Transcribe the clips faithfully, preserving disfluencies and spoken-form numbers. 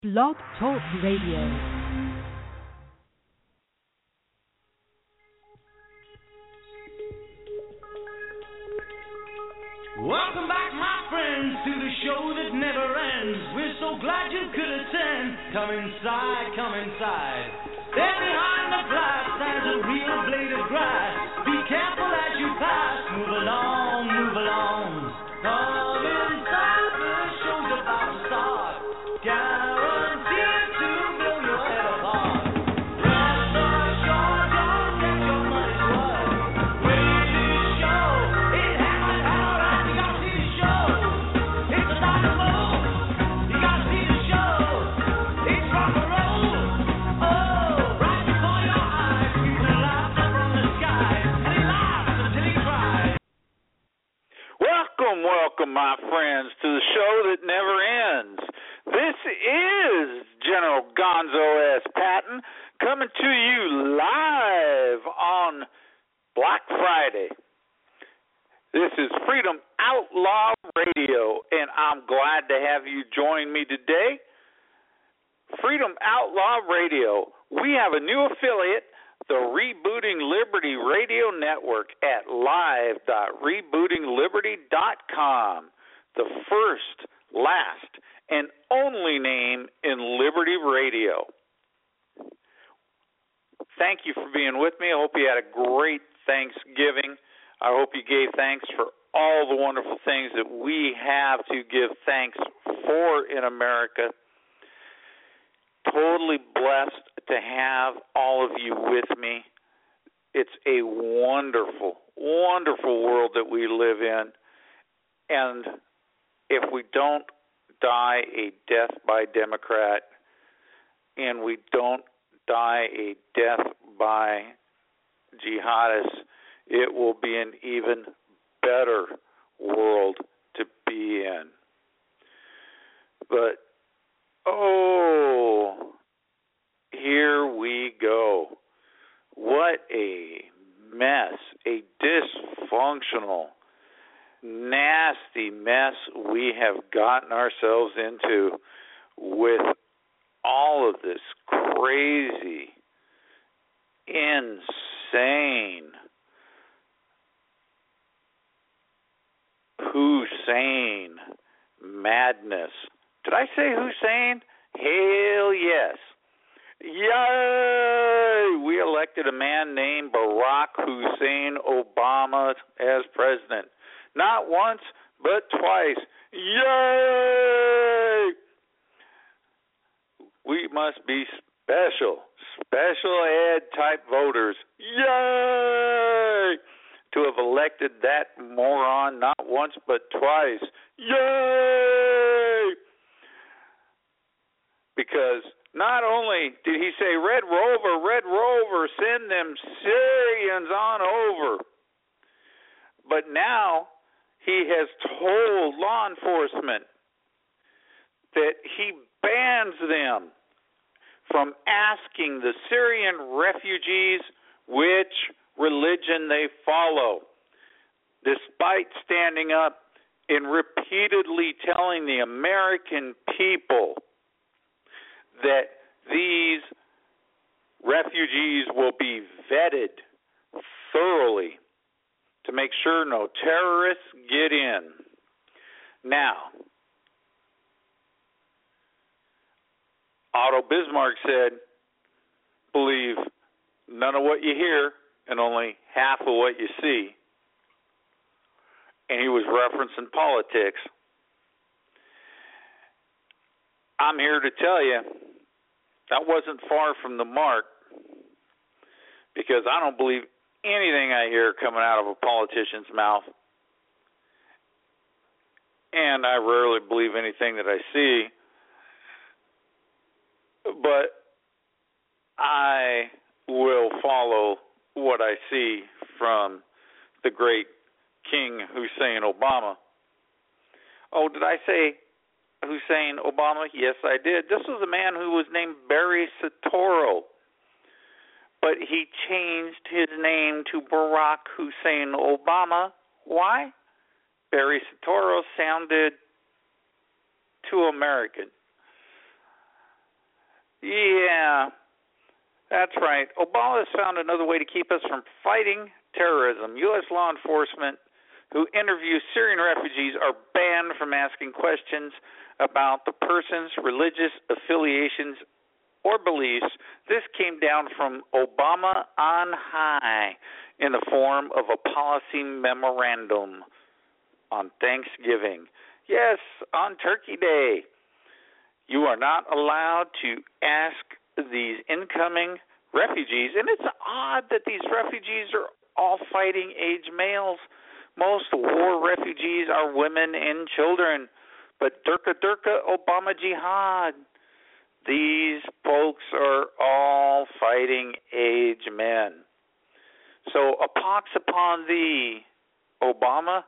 Blog Talk Radio. Welcome back, my friends, to the show that never ends. We're so glad you could attend. Come inside, come inside. There behind the glass stands a real blade of grass. Be careful as you pass. Move along, move along. Come inside, the show's about to start. Guaranteed to blow your head apart. Rest assured, don't get your money's worth. Really show, it happened all right. You gotta see the show. It's a night of move. You gotta see the show. It's rock and roll. Oh, right before your eyes. People laugh up from the sky, and he laughs until he cries. Welcome, welcome, my friends, to the show that never ends. This is General Gonzo S. Patton coming to you live on Black Friday. This is Freedom Outlaw Radio, and I'm glad to have you join me today. Freedom Outlaw Radio. We have a new affiliate, the Rebooting Liberty Radio Network at live dot rebooting liberty dot com. The first, last, and only name in Liberty Radio. Thank you for being with me. I hope you had a great Thanksgiving. I hope you gave thanks for all the wonderful things that we have to give thanks for in America. Totally blessed to have all of you with me. It's a wonderful, wonderful world that we live in. And if we don't die a death by Democrat, and we don't die a death by jihadists, it will be an even better world to be in. But, oh, here we go. What a mess, a dysfunctional, nasty mess we have gotten ourselves into with all of this crazy, insane, Hussein madness. Did I say Hussein? Hell yes. Yay! We elected a man named Barack Hussein Obama as president. Not once, but twice. Yay! We must be special, special ed type voters. Yay! To have elected that moron not once, but twice. Yay! Because not only did he say, Red Rover, Red Rover, send them Syrians on over, but now he has told law enforcement that he bans them from asking the Syrian refugees which religion they follow, despite standing up and repeatedly telling the American people that these refugees will be vetted thoroughly to make sure no terrorists get in. Now, Otto Bismarck said, believe none of what you hear and only half of what you see. And he was referencing politics. I'm here to tell you, that wasn't far from the mark, because I don't believe anything I hear coming out of a politician's mouth, and I rarely believe anything that I see, but I will follow what I see from the great King Hussein Obama. Oh, did I say Hussein Obama? Yes, I did. This was a man who was named Barry Soetoro, but he changed his name to Barack Hussein Obama. Why? Barry Soetoro sounded too American. Yeah, that's right. Obama has found another way to keep us from fighting terrorism. U S law enforcement who interview Syrian refugees are banned from asking questions about the person's religious affiliations or beliefs. This came down from Obama on high in the form of a policy memorandum on Thanksgiving. Yes, on Turkey Day. You are not allowed to ask these incoming refugees, and it's odd that these refugees are all fighting age males. Most war refugees are women and children, but Durka Durka Obama Jihad. These folks are all fighting age men. So a pox upon thee, Obama.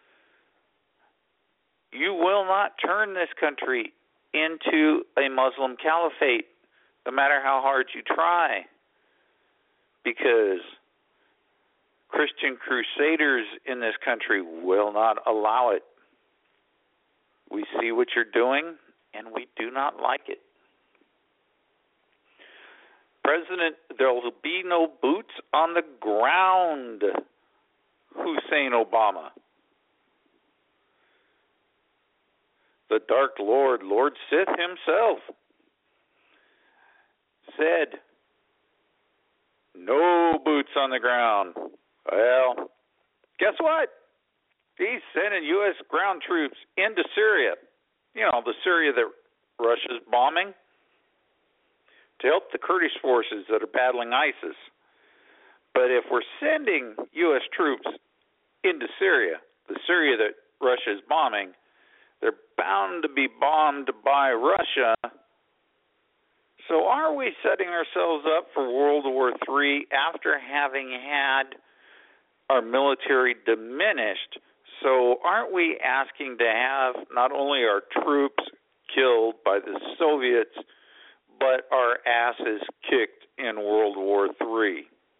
You will not turn this country into a Muslim caliphate, no matter how hard you try, because Christian crusaders in this country will not allow it. We see what you're doing, and we do not like it. President, there will be no boots on the ground, Hussein Obama. The Dark Lord, Lord Sith himself, said, no boots on the ground. Well, guess what? He's sending U S ground troops into Syria. You know, the Syria that Russia's bombing, to help the Kurdish forces that are battling ISIS. But if we're sending U S troops into Syria, the Syria that Russia is bombing, they're bound to be bombed by Russia. So are we setting ourselves up for World War Three after having had our military diminished? So aren't we asking to have not only our troops killed by the Soviets, but our asses kicked in World War Three?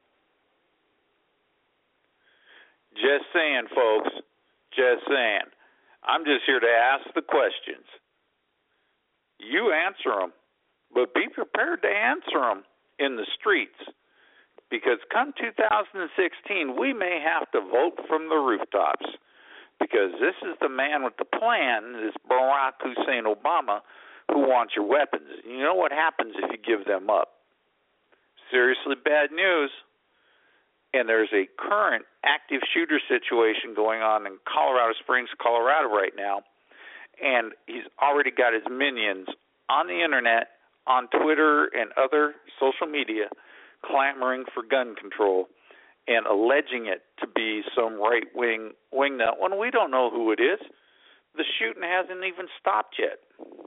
Just saying, folks. Just saying. I'm just here to ask the questions. You answer them, but be prepared to answer them in the streets, because come two thousand sixteen, we may have to vote from the rooftops, because this is the man with the plan, this Barack Hussein Obama, who wants your weapons. You know what happens if you give them up? Seriously bad news. And there's a current active shooter situation going on in Colorado Springs, Colorado right now. And he's already got his minions on the internet, on Twitter and other social media, clamoring for gun control and alleging it to be some right-wing wingnut when we don't know who it is. The shooting hasn't even stopped yet.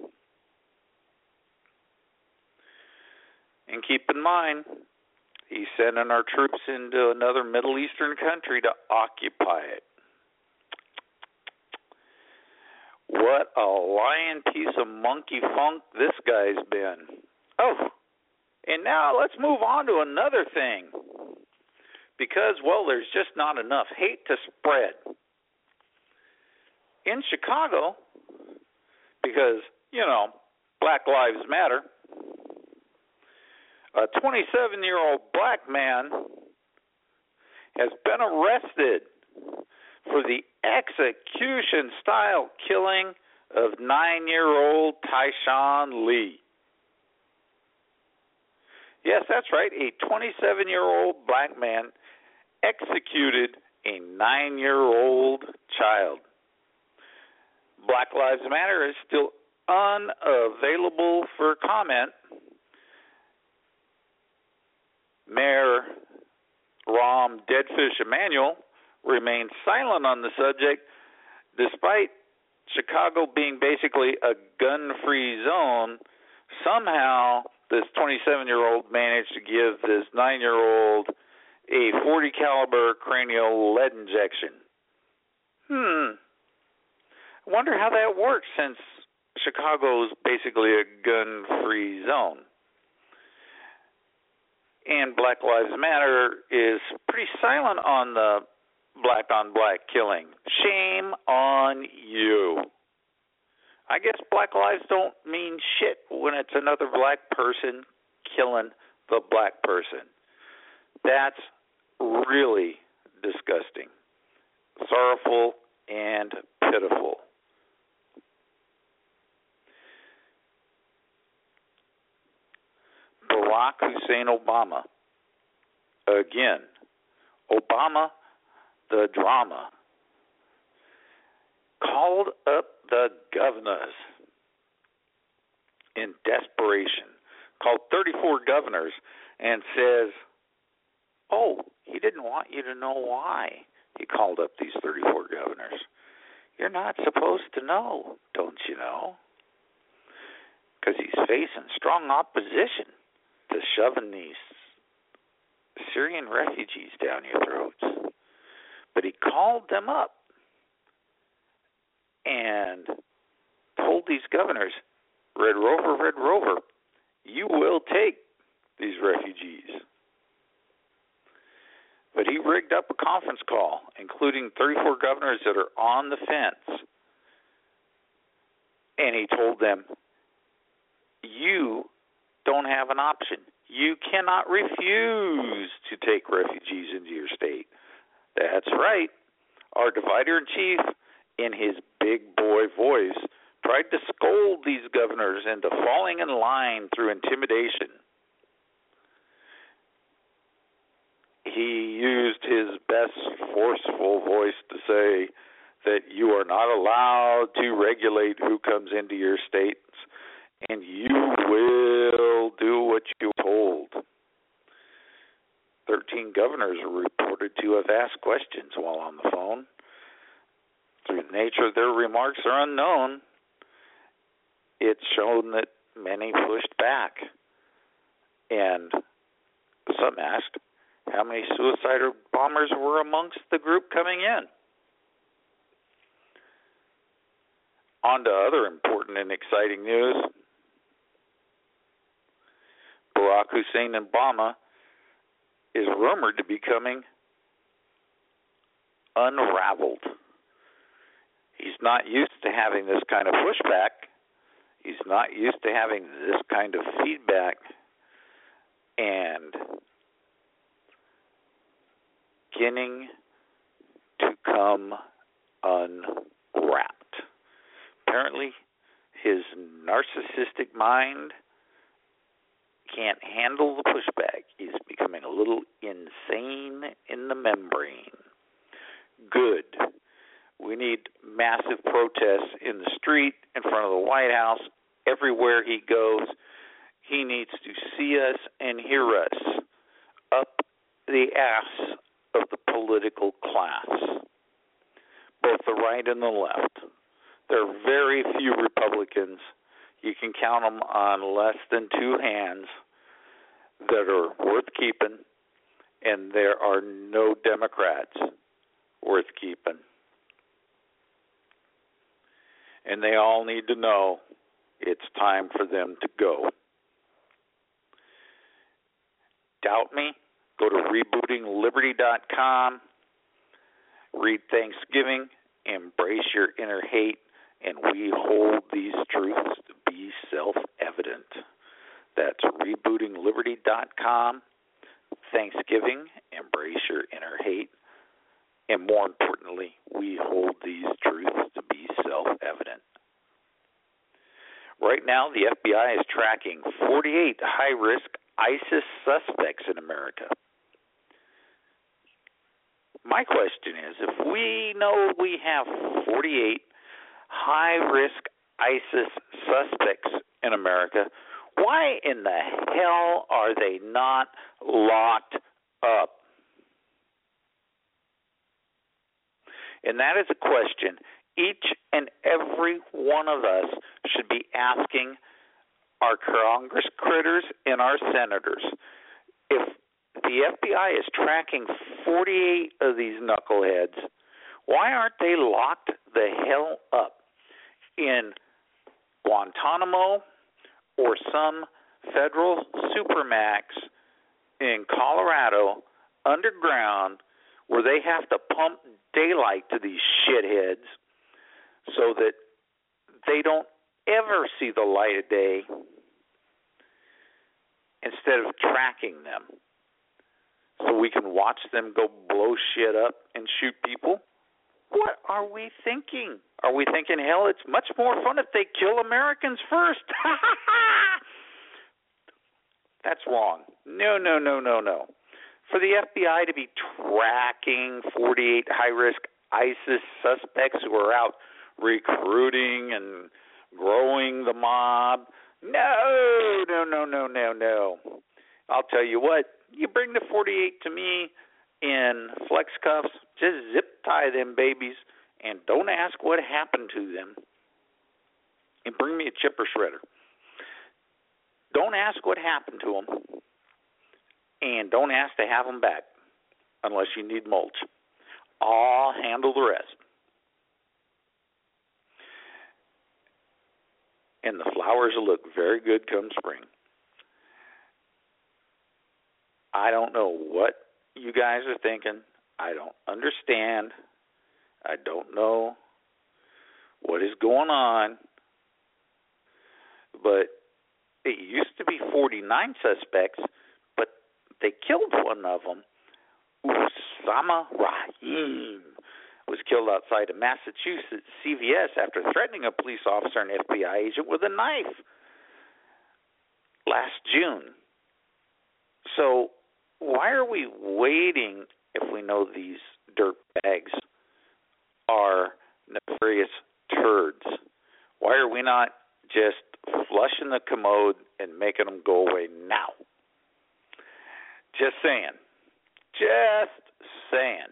And keep in mind, he's sending our troops into another Middle Eastern country to occupy it. What a lying piece of monkey funk this guy's been. Oh, and now let's move on to another thing. Because, well, there's just not enough hate to spread. In Chicago, because, you know, Black Lives Matter, a twenty-seven-year-old black man has been arrested for the execution-style killing of nine-year-old Tyshawn Lee. Yes, that's right. A twenty-seven-year-old black man executed a nine-year-old child. Black Lives Matter is still unavailable for comment. Mayor Rahm Deadfish Emanuel remains silent on the subject, despite Chicago being basically a gun-free zone. Somehow, this twenty-seven-year-old managed to give this nine-year-old a forty caliber cranial lead injection. Hmm. I wonder how that works, since Chicago is basically a gun-free zone. And Black Lives Matter is pretty silent on the black-on-black killing. Shame on you. I guess black lives don't mean shit when it's another black person killing the black person. That's really disgusting, sorrowful, and pitiful. Barack Hussein Obama. Again, Obama, the drama, called up the governors in desperation, called thirty-four governors and says, oh, he didn't want you to know why he called up these thirty-four governors. You're not supposed to know, don't you know? Because he's facing strong opposition to shoving these Syrian refugees down your throats. But he called them up and told these governors, Red Rover, Red Rover, you will take these refugees. But he rigged up a conference call, including thirty-four governors that are on the fence, and he told them, you don't have an option. You cannot refuse to take refugees into your state. That's right. Our divider-in-chief, in his big boy voice, tried to scold these governors into falling in line through intimidation. He used his best forceful voice to say that you are not allowed to regulate who comes into your states, and you will do what you're told. Thirteen governors are reported to have asked questions while on the phone. Through the nature of their remarks are unknown, it's shown that many pushed back. And some asked how many suicide bombers were amongst the group coming in. On to other important and exciting news. Barack Hussein Obama is rumored to be becoming unraveled. He's not used to having this kind of pushback. He's not used to having this kind of feedback. And beginning to come unwrapped. Apparently, his narcissistic mind can't handle the pushback. He's becoming a little insane in the membrane. Good. We need massive protests in the street, in front of the White House, everywhere he goes. He needs to see us and hear us up the ass of the political class, both the right and the left. There are very few Republicans, you can count them on less than two hands, that are worth keeping, and there are no Democrats worth keeping. And they all need to know it's time for them to go. Doubt me? Go to rebooting liberty dot com, read Thanksgiving, embrace your inner hate, and we hold these truths to be self-evident. That's rebooting liberty dot com, Thanksgiving, embrace your inner hate, and more importantly, we hold these truths to be self-evident. Right now, the F B I is tracking forty-eight high-risk ISIS suspects in America. My question is, if we know we have forty-eight high-risk ISIS suspects in America, why in the hell are they not locked up? And that is a question each and every one of us should be asking our Congress critters and our senators. If the F B I is tracking forty-eight of these knuckleheads, why aren't they locked the hell up in Guantanamo or some federal supermax in Colorado underground where they have to pump daylight to these shitheads so that they don't ever see the light of day instead of tracking them so we can watch them go blow shit up and shoot people? What are we thinking? Are we thinking, hell, it's much more fun if they kill Americans first? That's wrong. No, no, no, no, no. For the F B I to be tracking forty-eight high-risk ISIS suspects who are out recruiting and growing the mob, no, no, no, no, no, no. I'll tell you what, you bring the forty-eight to me in flex cuffs, just zip tie them babies, and don't ask what happened to them. And bring me a chipper shredder. Don't ask what happened to them, and don't ask to have them back unless you need mulch. I'll handle the rest. And the flowers will look very good come spring. I don't know what you guys are thinking. I don't understand. I don't know what is going on. But it used to be forty-nine suspects, but they killed one of them. Osama Rahim was killed outside of Massachusetts C V S after threatening a police officer and F B I agent with a knife last June. So why are we waiting if we know these dirt bags are nefarious turds? Why are we not just flushing the commode and making them go away now? Just saying. Just saying.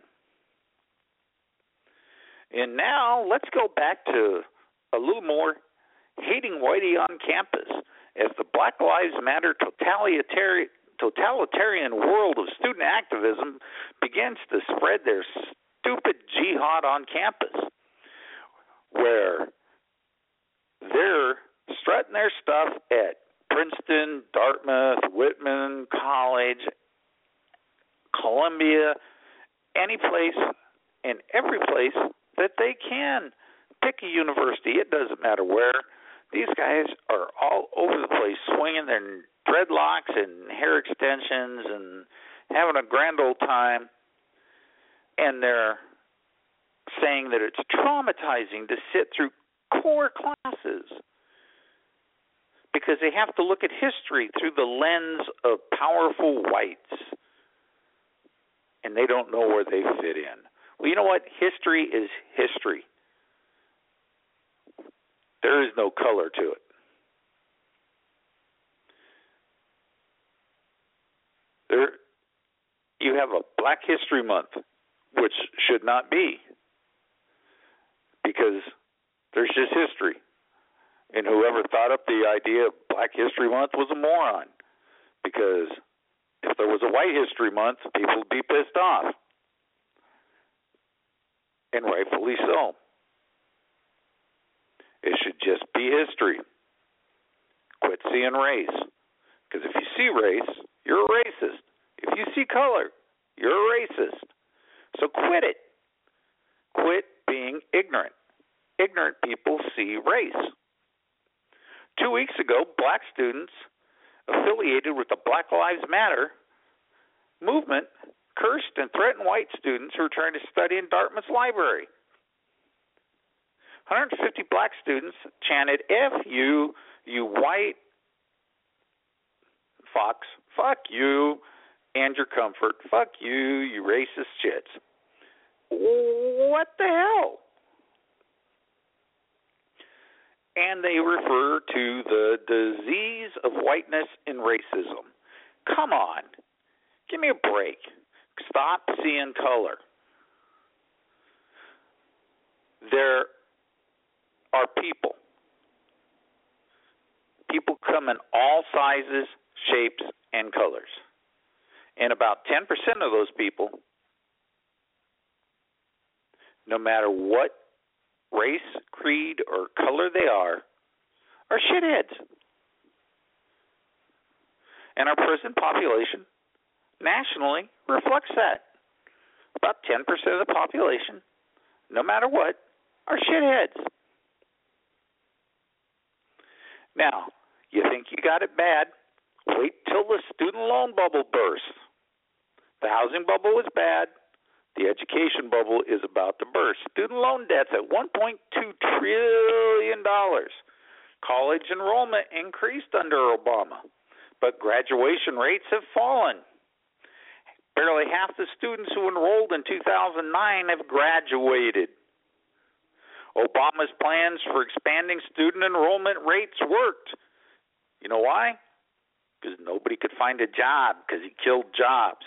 And now let's go back to a little more hating whitey on campus as the Black Lives Matter totalitarian totalitarian world of student activism begins to spread their stupid jihad on campus, where they're strutting their stuff at Princeton, Dartmouth, Whitman College, Columbia, any place and every place that they can. Pick a university, it doesn't matter where. These guys are all over the place, swinging their dreadlocks and hair extensions and having a grand old time. And they're saying that it's traumatizing to sit through core classes because they have to look at history through the lens of powerful whites. And they don't know where they fit in. Well, you know what? History is history. There is no color to it. There, you have a Black History Month, which should not be, because there's just history. And whoever thought up the idea of Black History Month was a moron, because if there was a White History Month, people would be pissed off. And rightfully so. It should just be history. Quit seeing race. Because if you see race, you're a racist. If you see color, you're a racist. So quit it. Quit being ignorant. Ignorant people see race. Two weeks ago, black students affiliated with the Black Lives Matter movement cursed and threatened white students who were trying to study in Dartmouth's library. one hundred fifty black students chanted, F you, you white fox, fuck you and your comfort, fuck you, you racist shits. What the hell? And they refer to the disease of whiteness and racism. Come on, give me a break. Stop seeing color. There are people. People come in all sizes, shapes, and colors. And about ten percent of those people, no matter what race, creed, or color they are, are shitheads. And our prison population nationally reflects that. About ten percent of the population, no matter what, are shitheads. Now, you think you got it bad? Wait till the student loan bubble bursts. The housing bubble was bad. The education bubble is about to burst. Student loan debt's at one point two trillion dollars. College enrollment increased under Obama, but graduation rates have fallen. Barely half the students who enrolled in two thousand nine have graduated. Obama's plans for expanding student enrollment rates worked. You know why? Because nobody could find a job because he killed jobs.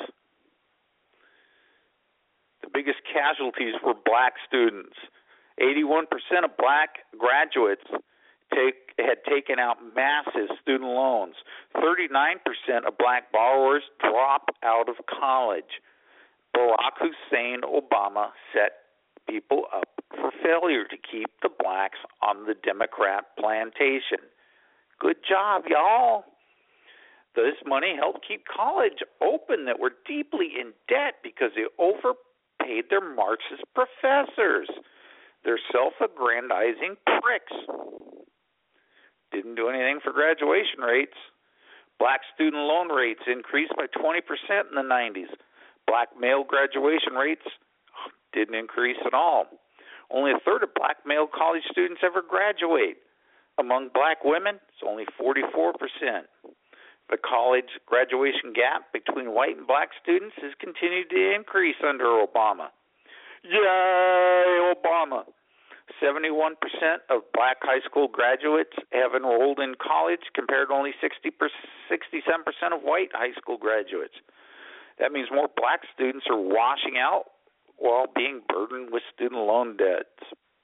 The biggest casualties were black students. eighty-one percent of black graduates take, had taken out massive student loans. thirty-nine percent of black borrowers drop out of college. Barack Hussein Obama set people up for failure to keep the blacks on the Democrat plantation. Good job, y'all. This money helped keep college open that were deeply in debt because they overpaid their Marxist professors. They're self-aggrandizing pricks. Didn't do anything for graduation rates. Black student loan rates increased by twenty percent in the nineties. Black male graduation rates didn't increase at all. Only a third of black male college students ever graduate. Among black women, it's only forty-four percent. The college graduation gap between white and black students has continued to increase under Obama. Yay, Obama! seventy-one percent of black high school graduates have enrolled in college compared to only sixty percent, sixty-seven percent of white high school graduates. That means more black students are washing out while being burdened with student loan debts.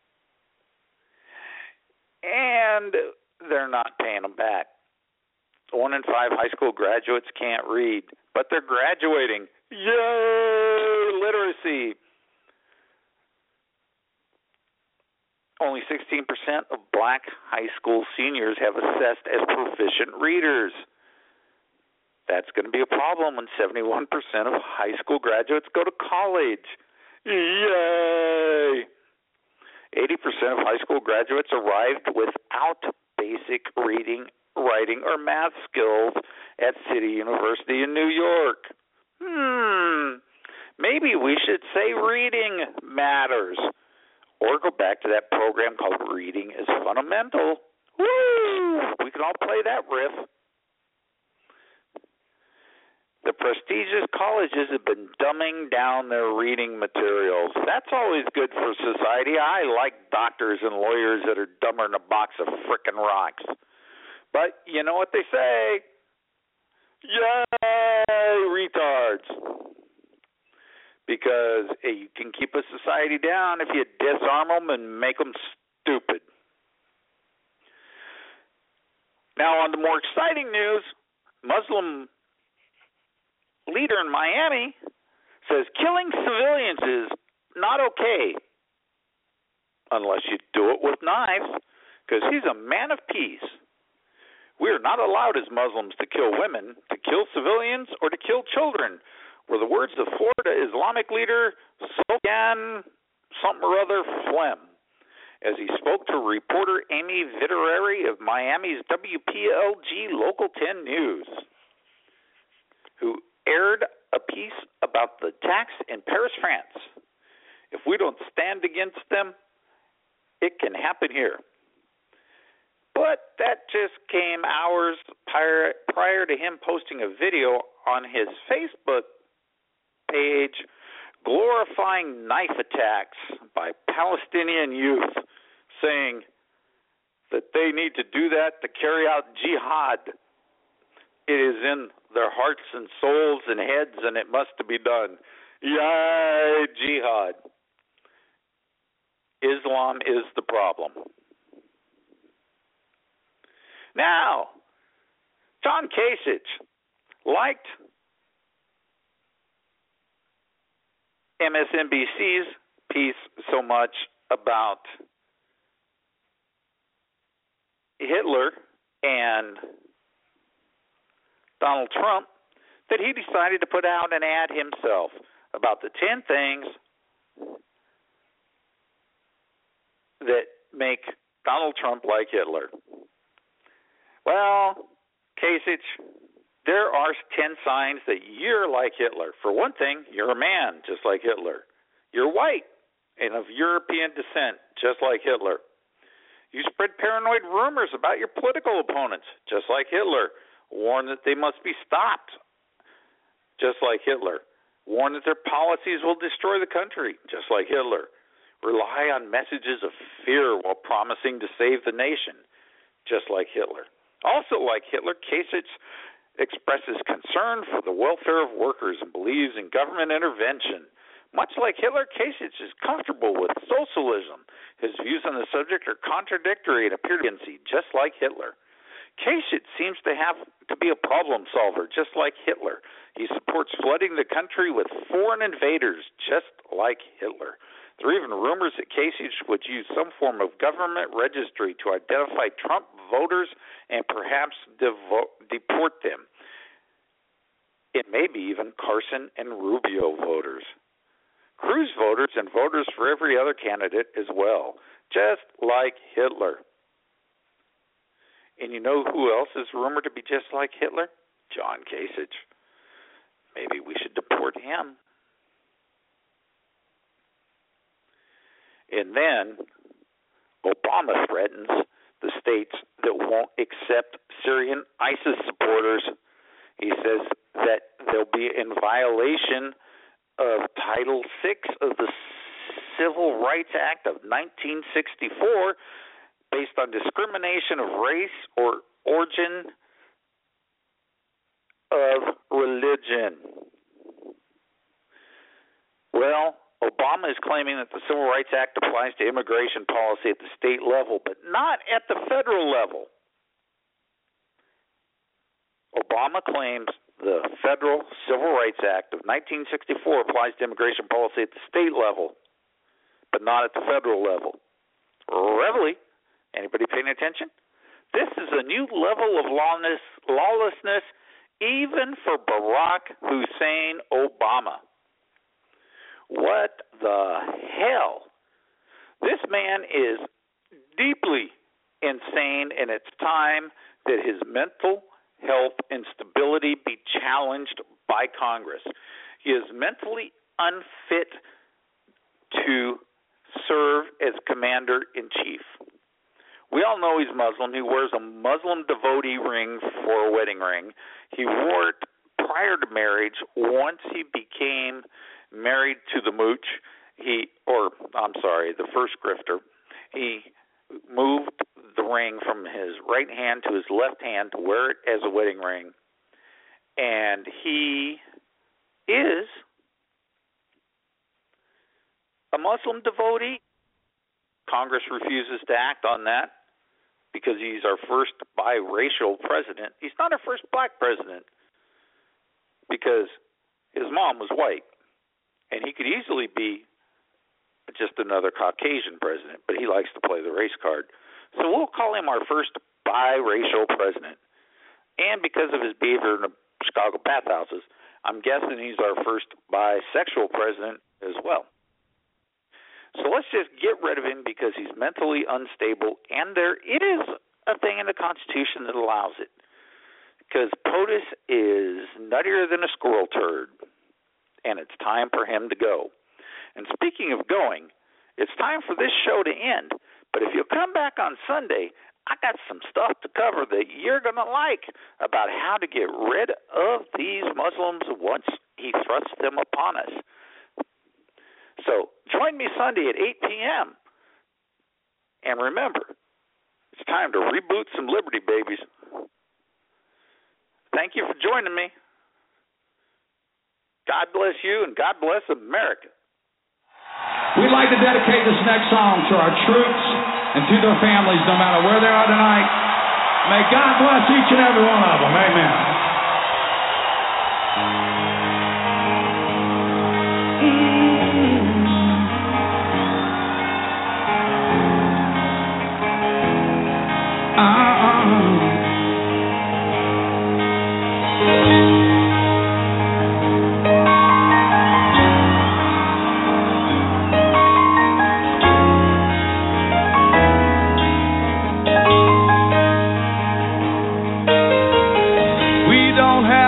And they're not paying them back. One in five high school graduates can't read, but they're graduating. Yay, literacy! Only sixteen percent of black high school seniors have assessed as proficient readers. That's going to be a problem when seventy-one percent of high school graduates go to college. Yay! eighty percent of high school graduates arrived without basic reading, writing, or math skills at City University in New York. Hmm, maybe we should say reading matters. Or go back to that program called Reading is Fundamental. Woo! We can all play that riff. The prestigious colleges have been dumbing down their reading materials. That's always good for society. I like doctors and lawyers that are dumber than a box of frickin' rocks. But you know what they say? Yay, retards. Because you can keep a society down if you disarm them and make them stupid. Now, on to more exciting news. Muslim leader in Miami says killing civilians is not okay unless you do it with knives, because he's a man of peace. We are not allowed as Muslims to kill women, to kill civilians, or to kill children, were the words of Florida Islamic leader Sufyan something or other Flem as he spoke to reporter Amy Vittorari of Miami's W P L G Local ten News, who aired a piece about the attacks in Paris, France. If we don't stand against them, it can happen here. But that just came hours prior, prior to him posting a video on his Facebook page glorifying knife attacks by Palestinian youth, saying that they need to do that to carry out jihad. It is in their hearts and souls and heads, and it must be done. Yay, jihad. Islam is the problem. Now, John Kasich liked M S N B C's piece so much about Hitler and Donald Trump that he decided to put out an ad himself about the ten things that make Donald Trump like Hitler. Well, Kasich, there are ten signs that you're like Hitler. For one thing, you're a man, just like Hitler. You're white and of European descent, just like Hitler. You spread paranoid rumors about your political opponents, just like Hitler. Warn that they must be stopped, just like Hitler. Warn that their policies will destroy the country, just like Hitler. Rely on messages of fear while promising to save the nation, just like Hitler. Also like Hitler, Kasich expresses concern for the welfare of workers and believes in government intervention. Much like Hitler, Kasich is comfortable with socialism. His views on the subject are contradictory and appear to be just like Hitler. Kasich seems to have to be a problem solver, just like Hitler. He supports flooding the country with foreign invaders, just like Hitler. There are even rumors that Kasich would use some form of government registry to identify Trump voters and perhaps devo- deport them. It may be even Carson and Rubio voters. Cruz voters and voters for every other candidate as well, just like Hitler. And you know who else is rumored to be just like Hitler? John Kasich. Maybe we should deport him. And then Obama threatens the states that won't accept Syrian ISIS supporters. He says that they'll be in violation of Title six of the Civil Rights Act of nineteen sixty-four based on discrimination of race or origin of religion. Well, Obama is claiming that the Civil Rights Act applies to immigration policy at the state level, but not at the federal level. Obama claims the Federal Civil Rights Act of nineteen sixty-four applies to immigration policy at the state level, but not at the federal level. Reveille, anybody paying attention? This is a new level of lawlessness, lawlessness even for Barack Hussein Obama. What the hell? This man is deeply insane, and it's time that his mental health and stability be challenged by Congress. He is mentally unfit to serve as commander-in-chief. We all know he's Muslim. He wears a Muslim devotee ring for a wedding ring. He wore it prior to marriage. Once he became married to the mooch, he, or I'm sorry, the first grifter, he moved the ring from his right hand to his left hand to wear it as a wedding ring. And he is a Muslim devotee. Congress refuses to act on that because he's our first biracial president. He's not our first black president because his mom was white. And he could easily be just another Caucasian president, but he likes to play the race card. So we'll call him our first biracial president. And because of his behavior in the Chicago bathhouses, I'm guessing he's our first bisexual president as well. So let's just get rid of him because he's mentally unstable, and there it is a thing in the Constitution that allows it. Because POTUS is nuttier than a squirrel turd, and it's time for him to go. And speaking of going, it's time for this show to end. But if you'll come back on Sunday, I got some stuff to cover that you're going to like about how to get rid of these Muslims once he thrusts them upon us. So join me Sunday at eight p.m. And remember, it's time to reboot some Liberty babies. Thank you for joining me. God bless you and God bless America. We'd like to dedicate this next song to our troops and to their families, no matter where they are tonight. May God bless each and every one of them. Amen.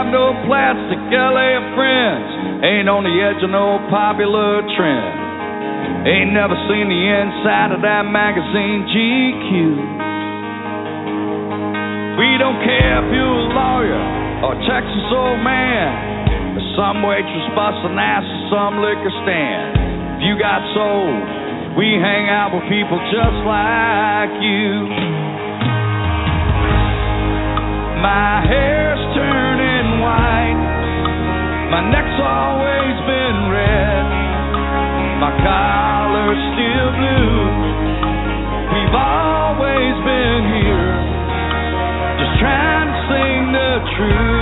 have no plastic L A friends. Ain't on the edge of no popular trend. Ain't never seen the inside of that magazine G Q. We don't care if you're a lawyer or a Texas old man, or some waitress busting ass at some liquor stand. If you got soul, we hang out with people just like you. My hair's turning white, my neck's always been red, my collar's still blue. We've always been here, just trying to sing the truth.